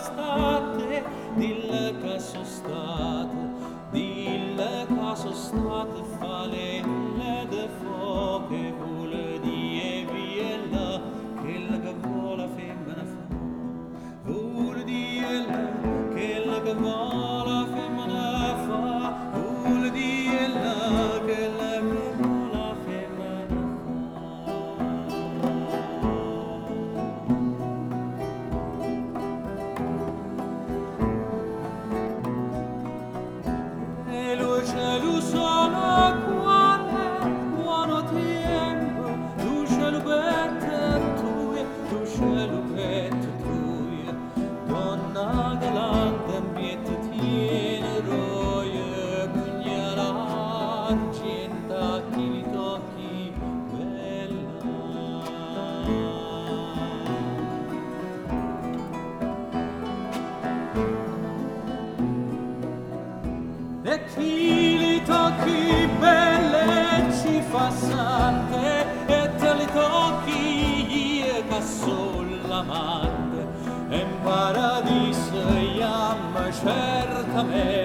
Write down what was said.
state, dille che sono state, dille che sono state falelle de fuoche, vuole die viella, che la che vuole la femmina fa, vuole die che la che vuole la femmina fa, vuole die che la che vuole la femmina fa. E lui c'è lui sono quando tempo, tu c'è lui bette tu c'è lui bette tu, donna galante ambiente tiene roie, pugnala argenta chi li tocchi bella. E chi li tocchi belle ci fa sante, e te li tocchi che son l'amante, e in paradiso iam certamente.